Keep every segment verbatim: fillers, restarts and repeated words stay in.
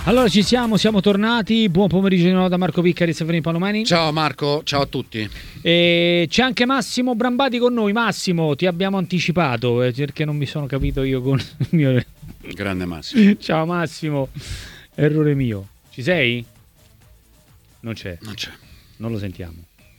Allora ci siamo, siamo tornati. Buon pomeriggio da Marco Piccari e Severino Palomani. Ciao Marco, ciao a tutti. E c'è anche Massimo Brambati con noi. Massimo, ti abbiamo anticipato eh, perché non mi sono capito io con il mio... Grande Massimo. Ciao Massimo, errore mio. Ci sei? Non c'è. Non c'è. Non lo sentiamo.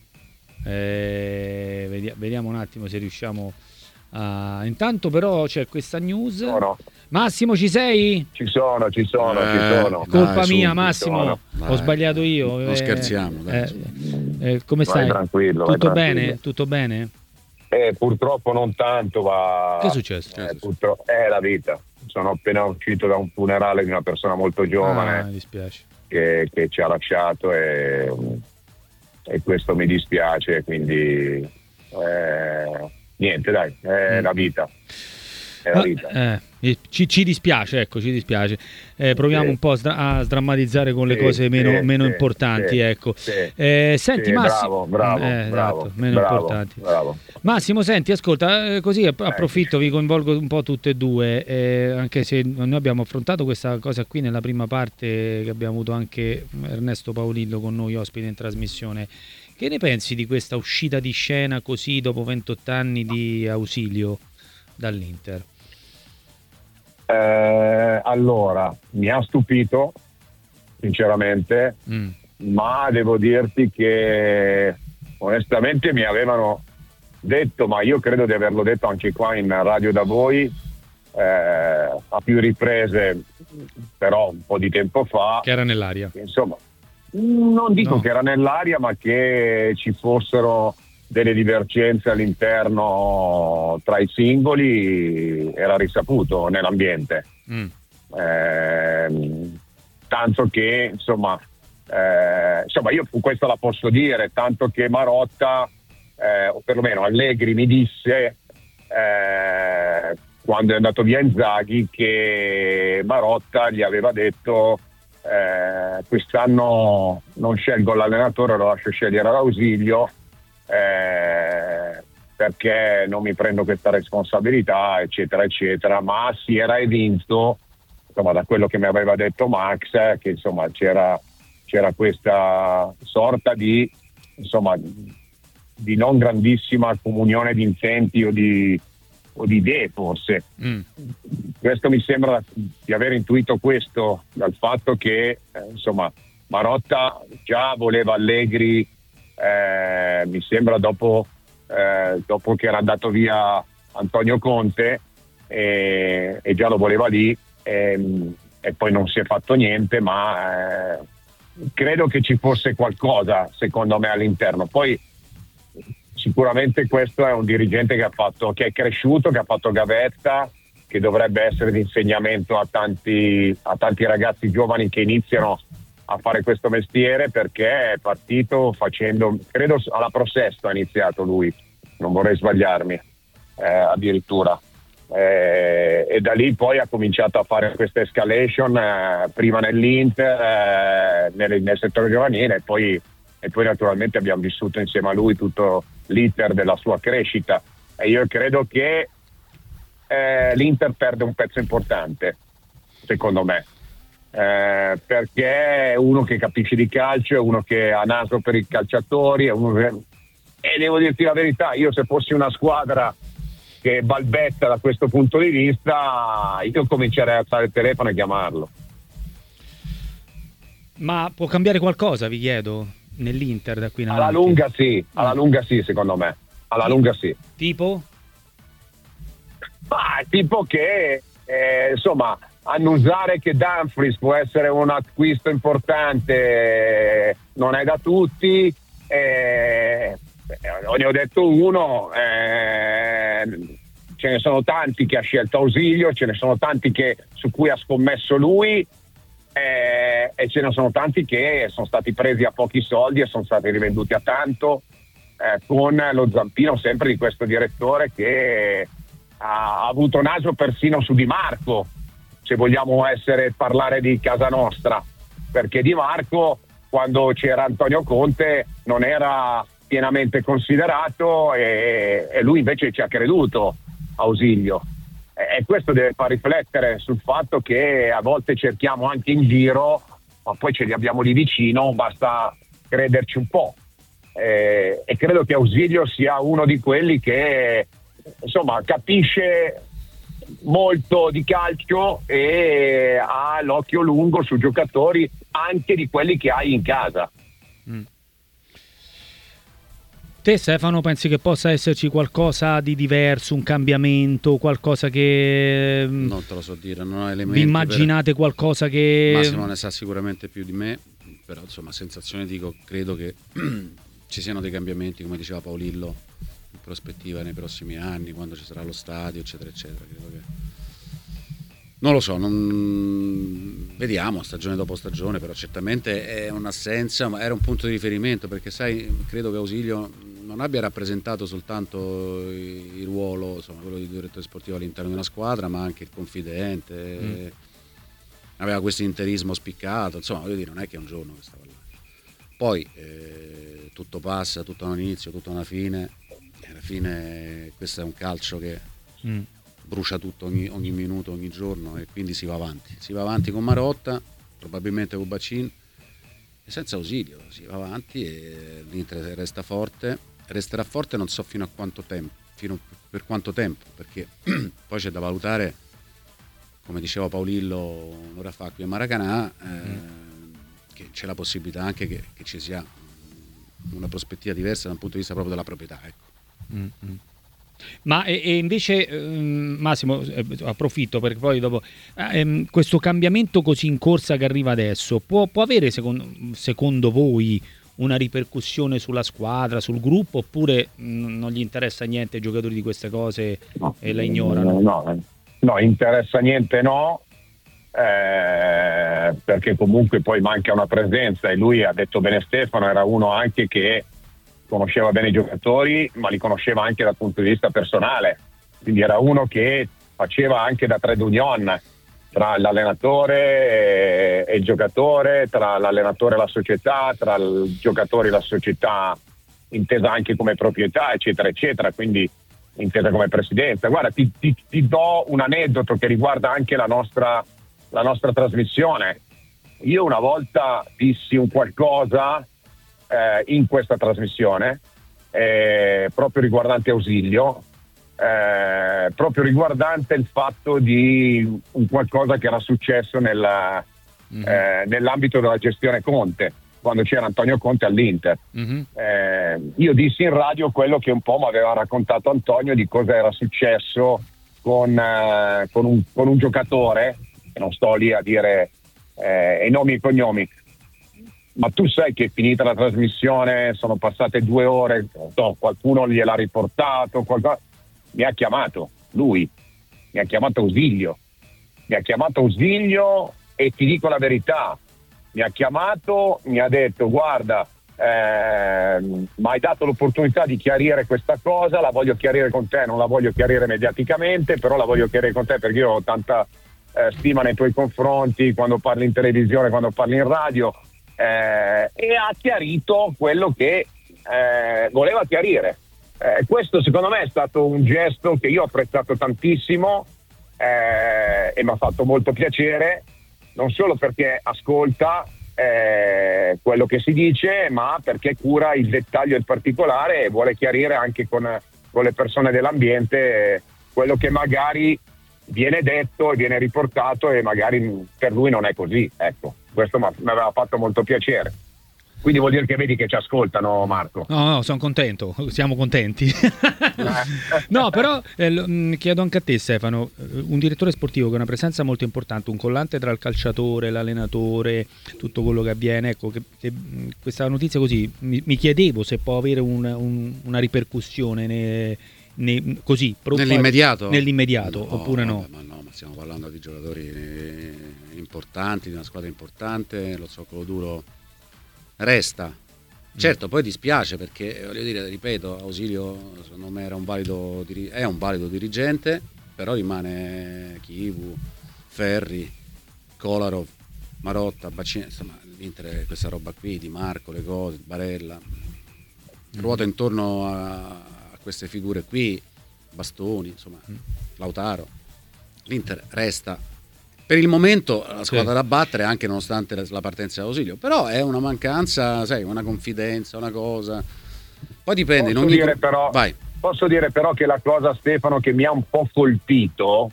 Eh, vediamo, vediamo un attimo se riusciamo a... Intanto però c'è questa news. No, no. Massimo, ci sei? Ci sono, ci sono, eh, ci sono. Colpa dai, mia, su, Massimo. Ho sbagliato io. Non eh, scherziamo. Dai, eh, eh, come stai? Vai tranquillo. Tutto vai bene? tranquillo. Tutto bene? Eh, purtroppo non tanto, ma... Che è successo? Eh, purtroppo è la vita. Sono appena uscito da un funerale di una persona molto giovane Ah, mi dispiace. che, che ci ha lasciato e, e questo mi dispiace, quindi eh, niente, dai, è Mm. la vita. È la Ma- vita. eh, ci, ci dispiace, ecco, ci dispiace. Eh, proviamo Sì. un po' a, sdra- a sdrammatizzare con le Sì, cose meno, sì, meno sì, importanti, sì, ecco. sì. Eh, senti, Sì, Massimo, bravo, bravo, eh, bravo, esatto, meno bravo, importanti. bravo. Massimo, senti, ascolta, eh, così app- approfitto, vi coinvolgo un po' tutte e due, eh, anche se noi abbiamo affrontato questa cosa qui nella prima parte, che abbiamo avuto anche Ernesto Paolillo con noi ospite in trasmissione. Che ne pensi di questa uscita di scena così dopo ventotto anni di Ausilio dall'Inter? Eh, allora, mi ha stupito, sinceramente, Mm. ma devo dirti che onestamente mi avevano detto, ma io credo di averlo detto anche qua in radio da voi, eh, a più riprese, però un po' di tempo fa, Che era nell'aria. insomma, non dico No. che era nell'aria, ma che ci fossero delle divergenze all'interno tra i singoli era risaputo nell'ambiente. Mm. Ehm, tanto che insomma, eh, insomma io questa la posso dire, tanto che Marotta, eh, o perlomeno Allegri mi disse eh, quando è andato via Inzaghi che Marotta gli aveva detto eh, quest'anno non scelgo l'allenatore, lo lascio scegliere all'Ausilio, eh, perché non mi prendo questa responsabilità, eccetera eccetera, ma si era evinto, insomma, da quello che mi aveva detto Max, che insomma c'era, c'era questa sorta di insomma di non grandissima comunione di intenti o di, o di idee forse. Mm. Questo mi sembra di aver intuito questo dal fatto che eh, insomma Marotta già voleva Allegri, eh, mi sembra dopo, eh, dopo che era andato via Antonio Conte, e, e già lo voleva lì, e, e poi non si è fatto niente, ma eh, credo che ci fosse qualcosa secondo me all'interno. Poi sicuramente questo è un dirigente che ha fatto, che è cresciuto, che ha fatto gavetta, che dovrebbe essere di insegnamento a tanti, a tanti ragazzi giovani che iniziano a fare questo mestiere, perché è partito facendo, credo alla Pro Sesto ha iniziato lui, non vorrei sbagliarmi, eh, addirittura. Eh, e da lì poi ha cominciato a fare questa escalation, eh, prima nell'Inter, eh, nel, nel settore giovanile, e poi, e poi naturalmente abbiamo vissuto insieme a lui tutto l'iter della sua crescita, e io credo che eh, l'Inter perde un pezzo importante, secondo me, eh, perché è uno che capisce di calcio, è uno che ha naso per i calciatori, è uno che... e devo dirti la verità, io se fossi una squadra che balbetta da questo punto di vista, io comincerei a alzare il telefono e chiamarlo. Ma può cambiare qualcosa, vi chiedo, nell'Inter da qui in Alla avanti? lunga sì, alla lunga sì, secondo me. Alla lunga sì. Tipo? Ma tipo che, eh, insomma, annusare che Dumfries può essere un acquisto importante eh, non è da tutti. Eh, ne ho detto uno, eh, ce ne sono tanti che ha scelto Ausilio, ce ne sono tanti che, su cui ha scommesso lui, eh, e ce ne sono tanti che sono stati presi a pochi soldi e sono stati rivenduti a tanto, eh, con lo zampino sempre di questo direttore che ha avuto naso persino su Di Marco, se vogliamo essere parlare di casa nostra, perché Di Marco quando c'era Antonio Conte non era pienamente considerato, e, e lui invece ci ha creduto, Ausilio, E questo deve far riflettere sul fatto che a volte cerchiamo anche in giro, ma poi ce li abbiamo lì vicino, basta crederci un po'. E, e credo che Ausilio sia uno di quelli che insomma capisce molto di calcio e ha l'occhio lungo su giocatori anche di quelli che hai in casa. Mm. Te Stefano pensi che possa esserci qualcosa di diverso, un cambiamento, qualcosa che non te lo so dire, non ho elementi. Vi immaginate per... qualcosa che Massimo ne sa sicuramente più di me, però insomma sensazione dico, credo che ci siano dei cambiamenti, come diceva Paolillo, in prospettiva nei prossimi anni, quando ci sarà lo stadio eccetera eccetera. Credo che non lo so, non... vediamo stagione dopo stagione, però certamente è un'assenza, ma era un punto di riferimento, perché sai, credo che Ausilio non abbia rappresentato soltanto il ruolo, insomma, quello di direttore sportivo all'interno di una squadra, ma anche il confidente, mm. aveva questo interismo spiccato, insomma, voglio dire, non è che è un giorno che stava là. Poi eh, tutto passa, tutto ha un inizio, tutto ha una fine, e alla fine questo è un calcio che mm. brucia tutto ogni, ogni minuto, ogni giorno, e quindi si va avanti, si va avanti con Marotta, probabilmente con Bacin, e senza Ausilio si va avanti e l'Inter resta forte. Resterà forte non so fino a quanto tempo, fino per quanto tempo, perché poi c'è da valutare, come diceva Paolillo un'ora fa qui a Maracanã, eh, mm. che c'è la possibilità anche che, che ci sia una prospettiva diversa dal punto di vista proprio della proprietà, ecco. Mm-hmm. Ma e, e invece ehm, Massimo, eh, approfitto perché poi dopo ehm, questo cambiamento così in corsa che arriva adesso può, può avere secondo, secondo voi una ripercussione sulla squadra, sul gruppo, oppure mh, non gli interessa niente ai giocatori di queste cose no, e la ignorano? No, no, no, interessa niente no, eh, perché comunque poi manca una presenza, e lui, ha detto bene Stefano, era uno anche che conosceva bene i giocatori, ma li conosceva anche dal punto di vista personale, quindi era uno che faceva anche da trade union tra l'allenatore e il giocatore, tra l'allenatore e la società, tra i giocatori e la società intesa anche come proprietà, eccetera eccetera, quindi intesa come presidenza. Guarda, ti, ti, ti do un aneddoto che riguarda anche la nostra, la nostra trasmissione. Io una volta dissi un qualcosa eh, in questa trasmissione eh, proprio riguardante Ausilio, Eh, proprio riguardante il fatto di un qualcosa che era successo nella, mm-hmm. eh, nell'ambito della gestione Conte, quando c'era Antonio Conte all'Inter. Mm-hmm. Eh, io dissi in radio quello che un po' mi aveva raccontato Antonio di cosa era successo con, eh, con, un, con un giocatore, e non sto lì a dire eh, i nomi e i cognomi, ma tu sai che finita la trasmissione, sono passate due ore, no, qualcuno gliel'ha riportato, qualcosa. Mi ha chiamato lui, mi ha chiamato Ausilio, mi ha chiamato Ausilio e ti dico la verità, mi ha chiamato, mi ha detto guarda, eh, mi hai dato l'opportunità di chiarire questa cosa, la voglio chiarire con te, non la voglio chiarire mediaticamente, però la voglio chiarire con te perché io ho tanta eh, stima nei tuoi confronti quando parli in televisione, quando parli in radio, eh, e ha chiarito quello che eh, voleva chiarire. Eh, questo secondo me è stato un gesto che io ho apprezzato tantissimo eh, e mi ha fatto molto piacere, non solo perché ascolta eh, quello che si dice, ma perché cura il dettaglio e il particolare e vuole chiarire anche con, con le persone dell'ambiente eh, quello che magari viene detto e viene riportato e magari per lui non è così. Ecco, questo mi aveva fatto molto piacere. Quindi vuol dire che vedi che ci ascoltano, Marco. No, no, sono contento, siamo contenti. No, però eh, chiedo anche a te, Stefano, un direttore sportivo che ha una presenza molto importante, un collante tra il calciatore, l'allenatore, tutto quello che avviene, ecco, che, che questa notizia così, mi, mi chiedevo se può avere un, un, una ripercussione ne, ne, così, nell'immediato, nell'immediato no, oppure no? Vabbè, ma no, ma stiamo parlando di giocatori importanti, di una squadra importante, lo zoccolo duro resta. Certo, poi dispiace perché, voglio dire, ripeto, Ausilio secondo me era un valido, è un valido dirigente, però rimane Chivu, Ferri, Kolarov, Marotta, Bacini, insomma l'Inter questa roba qui, Di Marco, le cose, Barella, ruota intorno a, a queste figure qui, Bastoni, insomma, Lautaro. l'Inter resta per il momento la squadra sì. da battere, anche nonostante la partenza dall'ausilio, però è una mancanza, sai, una confidenza, una cosa. Poi dipende. Posso, in ogni... dire però, Vai. posso dire però che la cosa, Stefano, che mi ha un po' colpito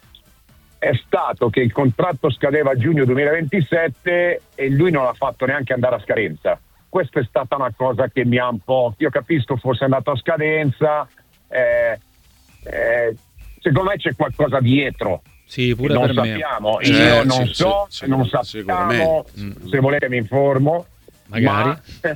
è stato che il contratto scadeva a giugno duemilaventisette e lui non ha fatto neanche andare a scadenza. Questa è stata una cosa che mi ha un po'... Io capisco, fosse andato a scadenza, eh, eh, secondo me c'è qualcosa dietro. Sì, pure non per sappiamo. me. Io Eh, non sì, so, sì, non sì, sappiamo, sicuramente. se volete mi informo. Magari.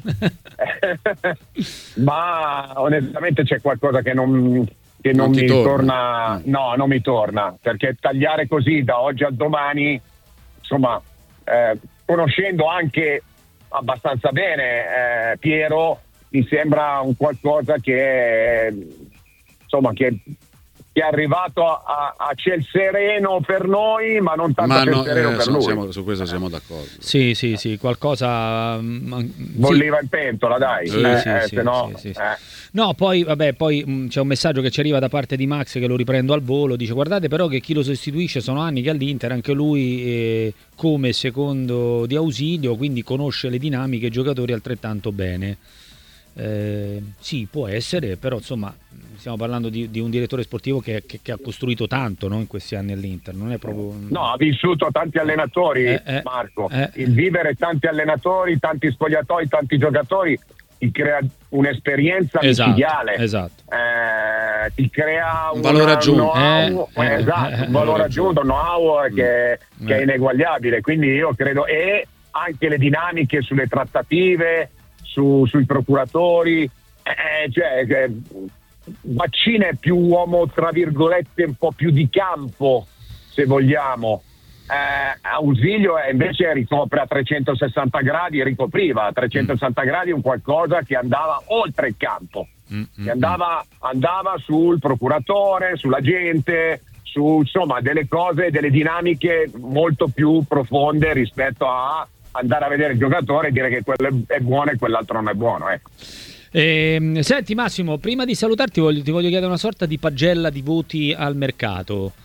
Ma, ma onestamente c'è qualcosa che non, che non, Non ti mi torna. torna. No, non mi torna, perché tagliare così da oggi al domani, insomma, eh, conoscendo anche abbastanza bene eh, Piero, mi sembra un qualcosa che insomma che che è arrivato a, a ciel sereno per noi, ma non tanto Ma a ciel no, sereno eh, per siamo- lui. siamo- su questo siamo d'accordo. Sì, sì, sì, qualcosa... mm, sì. Bolliva in pentola, dai. Sì, eh, sì, eh, sì, se no, sì, sì, sì. eh. No, poi vabbè, poi mh, c'è un messaggio che ci arriva da parte di Max che lo riprendo al volo, dice guardate però che chi lo sostituisce sono anni che all'Inter, anche lui eh, come secondo di ausilio, quindi conosce le dinamiche e i giocatori altrettanto bene. Eh, sì, può essere, però insomma stiamo parlando di, di un direttore sportivo che, che- che ha costruito tanto, no, in questi anni all'Inter, non è proprio... No, ha vissuto tanti allenatori, Eh, eh, Marco. eh. Il vivere tanti allenatori, tanti spogliatoi, tanti giocatori ti crea un'esperienza Esatto, micidiale. esatto. Eh, ti crea Un valore aggiunto. know-how, Eh, eh, esatto, eh, un valore aggiunto, un know-how che, Mm. che è Eh. ineguagliabile. Quindi io credo, e anche le dinamiche sulle trattative, su- sui procuratori, eh, cioè che Vaccina è più uomo tra virgolette un po' più di campo, se vogliamo. Eh, Ausilio è invece ricopre a trecentosessanta gradi e ricopriva a trecentosessanta gradi un qualcosa che andava oltre il campo, Mm, che andava, andava sul procuratore, sulla gente, su insomma delle cose, delle dinamiche molto più profonde rispetto a andare a vedere il giocatore e dire che quello è buono e quell'altro non è buono, ecco. Ehm, senti Massimo, prima di salutarti voglio, ti voglio chiedere una sorta di pagella di voti al mercato.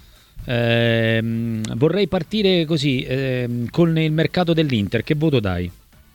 Ehm, vorrei partire così ehm, con il mercato dell'Inter. Che voto dai?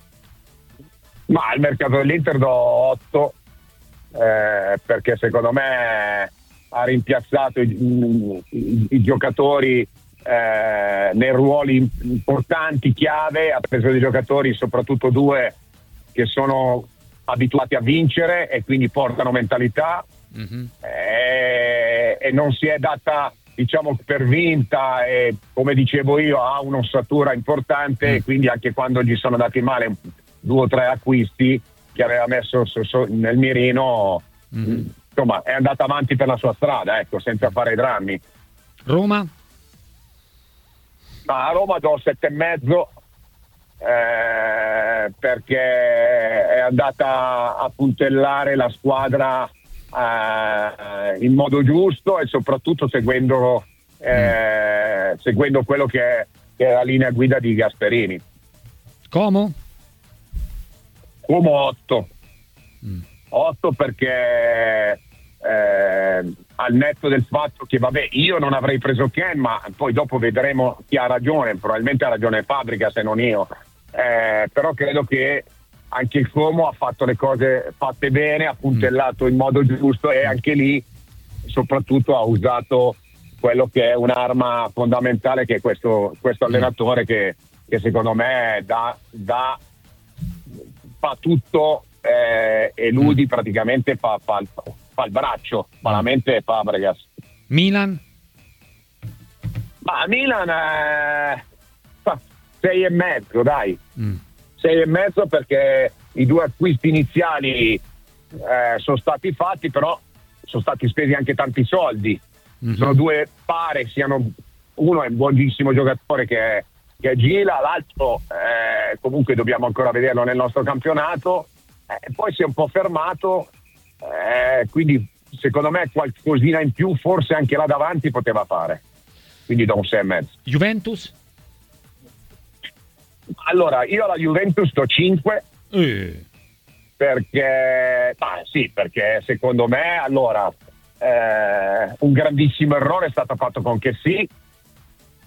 Ma al mercato dell'Inter do otto, eh, perché secondo me ha rimpiazzato i, i- i giocatori eh, nei ruoli importanti, chiave, ha preso dei giocatori, soprattutto due che sono abituati a vincere e quindi portano mentalità, Mhm. eh, e non si è data, diciamo, per vinta, e come dicevo io ha un'ossatura importante, Mm. e quindi anche quando gli sono andati male due o tre acquisti che aveva messo so- so- nel mirino, Mhm. insomma è andata avanti per la sua strada, ecco, senza fare drammi. Roma? Ma a Roma do sette e mezzo, eh, perché è andata a puntellare la squadra eh, in modo giusto e soprattutto seguendo, eh, seguendo quello che è, che è la linea guida di Gasperini. Como? Come otto. Mm. otto perché eh, al netto del fatto che vabbè io non avrei preso Ken, ma poi dopo vedremo chi ha ragione, probabilmente ha ragione Fabbrica se non io, eh, però credo che anche il Como ha fatto le cose fatte bene, ha puntellato in modo giusto e anche lì soprattutto ha usato quello che è un'arma fondamentale, che è questo, questo allenatore che, che secondo me dà, dà fa tutto, eh, e Ludi praticamente fa, fa, il- fa il braccio, fa la mente Fabregas. Milan? Ma a Milan eh, fa sei e mezzo, dai, Mm. sei e mezzo perché i due acquisti iniziali eh, sono stati fatti, però sono stati spesi anche tanti soldi. Mhm. Sono due, pare siano, uno è un buonissimo giocatore che è, che è Gila, l'altro eh, comunque dobbiamo ancora vederlo nel nostro campionato, eh, poi si è un po' fermato, eh, quindi secondo me qualcosina in più forse anche là davanti poteva fare, quindi do un sei e mezzo. Juventus? Allora io alla Juventus do cinque, Eh. perché ah, sì, perché secondo me allora eh, un grandissimo errore è stato fatto con Chessy,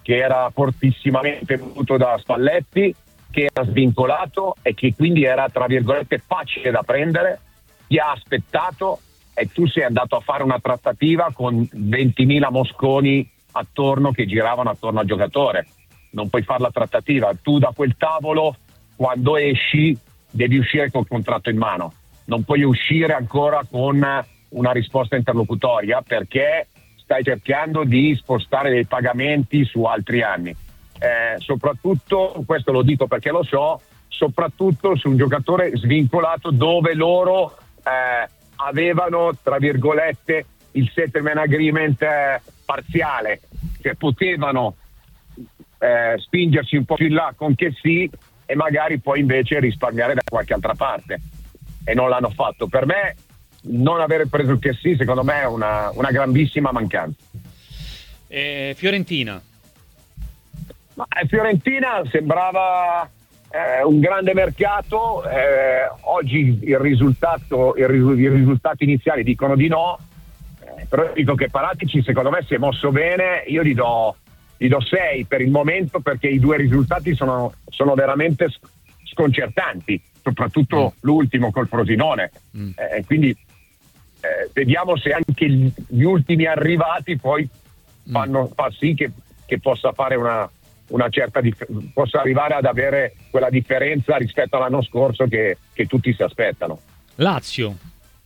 che era fortissimamente voluto da Spalletti, che era svincolato e che quindi era tra virgolette facile da prendere, ti ha aspettato e tu sei andato a fare una trattativa con ventimila mosconi attorno che giravano attorno al giocatore. Non puoi fare la trattativa, tu da quel tavolo quando esci devi uscire col contratto in mano, non puoi uscire ancora con una risposta interlocutoria perché stai cercando di spostare dei pagamenti su altri anni. Eh, soprattutto, questo lo dico perché lo so, soprattutto su un giocatore svincolato dove loro eh, avevano tra virgolette il settlement agreement eh, parziale, che potevano eh, spingersi un po' più in là con che sì e magari poi invece risparmiare da qualche altra parte, e non l'hanno fatto. Per me non aver preso il che sì secondo me è una, una grandissima mancanza. eh, Fiorentina Ma eh, Fiorentina sembrava eh, un grande mercato, eh, oggi il risultato il risu- i risultati iniziali dicono di no, eh, però dico che Paratici secondo me si è mosso bene. Io gli do gli do sei per il momento perché i due risultati sono, sono veramente sconcertanti, soprattutto mm. l'ultimo col Frosinone, mm. eh, quindi eh, vediamo se anche gli ultimi arrivati poi fanno, mm. fa sì che, che possa fare una una certa dif- possa arrivare ad avere quella differenza rispetto all'anno scorso che, che tutti si aspettano. Lazio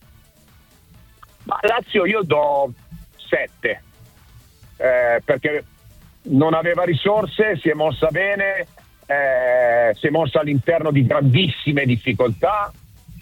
Ma Lazio io do sette eh, perché non aveva risorse, si è mossa bene, eh, si è mossa all'interno di grandissime difficoltà,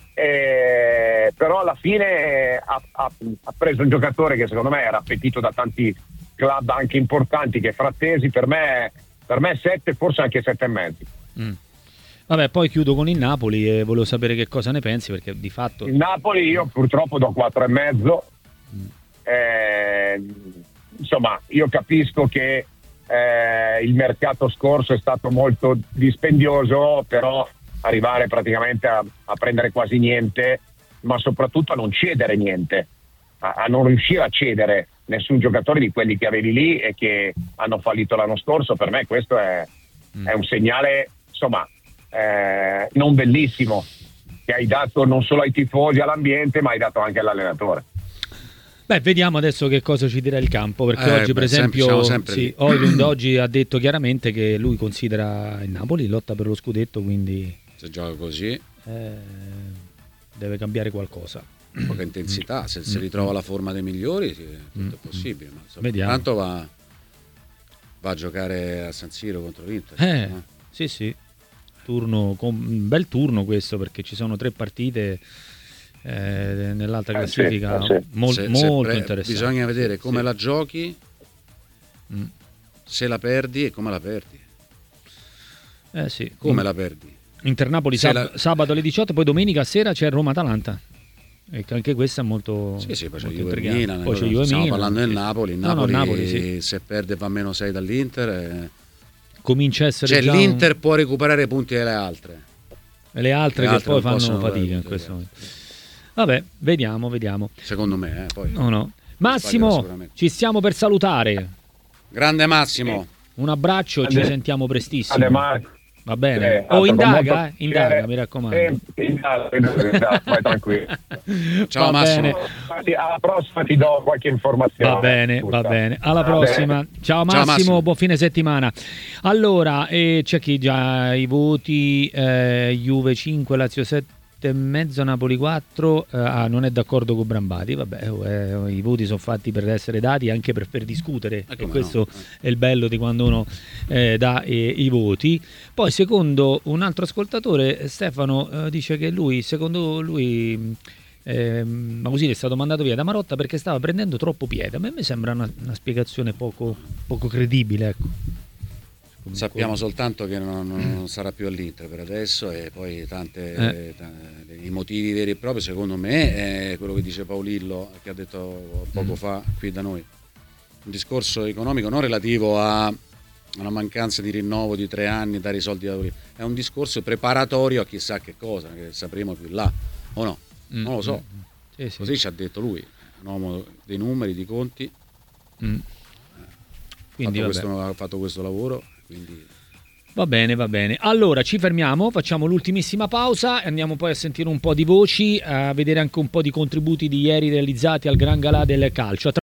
eh, però alla fine ha, ha, ha preso un giocatore che secondo me era appetito da tanti club anche importanti, che è Frattesi. Per me Per me sette, forse anche sette e mezzo. Mm. Vabbè, poi chiudo con il Napoli e volevo sapere che cosa ne pensi, perché di fatto il Napoli io purtroppo do quattro e mezzo. Mm. Eh, insomma, io capisco che eh, il mercato scorso è stato molto dispendioso, però arrivare praticamente a, a prendere quasi niente, ma soprattutto a non cedere niente, a, a non riuscire a cedere nessun giocatore di quelli che avevi lì e che hanno fallito l'anno scorso. Per me questo è, mm. è un segnale, insomma, eh, non bellissimo, che hai dato non solo ai tifosi, all'ambiente, ma hai dato anche all'allenatore. Beh, vediamo adesso che cosa ci dirà il campo, perché eh, oggi beh, per esempio sempre, sempre sì, Højlund oggi ha detto chiaramente che lui considera il Napoli lotta per lo scudetto, quindi se gioca così eh, deve cambiare qualcosa. Poca intensità, se si ritrova la forma dei migliori sì, tutto è possibile, ma insomma, vediamo. Tanto va, va a giocare a San Siro contro l'Inter, eh, no? sì sì turno, un bel turno questo, perché ci sono tre partite eh, nell'alta classifica, eh sì, eh sì. mol, se, molto se pre- interessante. Bisogna vedere come sì. la giochi, mm. se la perdi e come la perdi. Eh sì. Come mm. la perdi? Inter-Napoli sab- la... sabato alle diciotto, poi domenica sera c'è Roma-Atalanta. E anche questa è molto, sì, sì, poi c'è molto Juve Milan, poi c'è Juve stiamo Milan, parlando sì. del Napoli. Il no, Napoli, no, Napoli sì. se perde va meno sei dall'Inter. Eh... Comincia a essere cioè già l'Inter un... può recuperare punti alle altre. E le altre le che altre poi fanno possono fatica in questo momento. Vabbè, vediamo, vediamo. Secondo me, eh, poi. No, no. Massimo, ci stiamo per salutare. Grande Massimo. Un abbraccio, Ade, ci sentiamo prestissimo. Ade, Va bene. Eh, oh, indaga, molto... eh? indaga, mi raccomando. Eh, indaga, indaga, vai tranquillo. Ciao va Massimo. Bene. Alla prossima ti do qualche informazione. Va bene, Tutta. va bene. Alla va prossima. Bene. Ciao Massimo, Ciao Massimo, buon fine settimana. Allora, eh, c'è chi già i voti, eh, Juve cinque, Lazio sette e mezzo, Napoli quattro. Eh, ah, non è d'accordo con Brambati. Vabbè, oh, eh, i voti sono fatti per essere dati, anche per, per discutere, eh, e questo no. è il bello di quando uno eh, dà eh, i voti. Poi secondo un altro ascoltatore, Stefano eh, dice che lui, secondo lui eh, Mausili è stato mandato via da Marotta perché stava prendendo troppo piede. A me mi sembra una, una spiegazione poco, poco credibile, ecco. Sappiamo soltanto che non, non sarà più all'Inter per adesso, e poi tante, eh. tante, i motivi veri e propri secondo me è quello che dice Paolillo, che ha detto poco mm. fa qui da noi, un discorso economico non relativo a una mancanza di rinnovo di tre anni, dare i soldi da Torino, è un discorso preparatorio a chissà che cosa, che sapremo più là o no, mm. non lo so, mm. sì, sì. Così ci ha detto lui, un uomo dei numeri, di conti. mm. Quindi, ha, fatto questo, ha fatto questo lavoro, quindi... Va bene, va bene. Allora ci fermiamo, facciamo l'ultimissima pausa e andiamo poi a sentire un po' di voci, a vedere anche un po' di contributi di ieri realizzati al Gran Galà del calcio.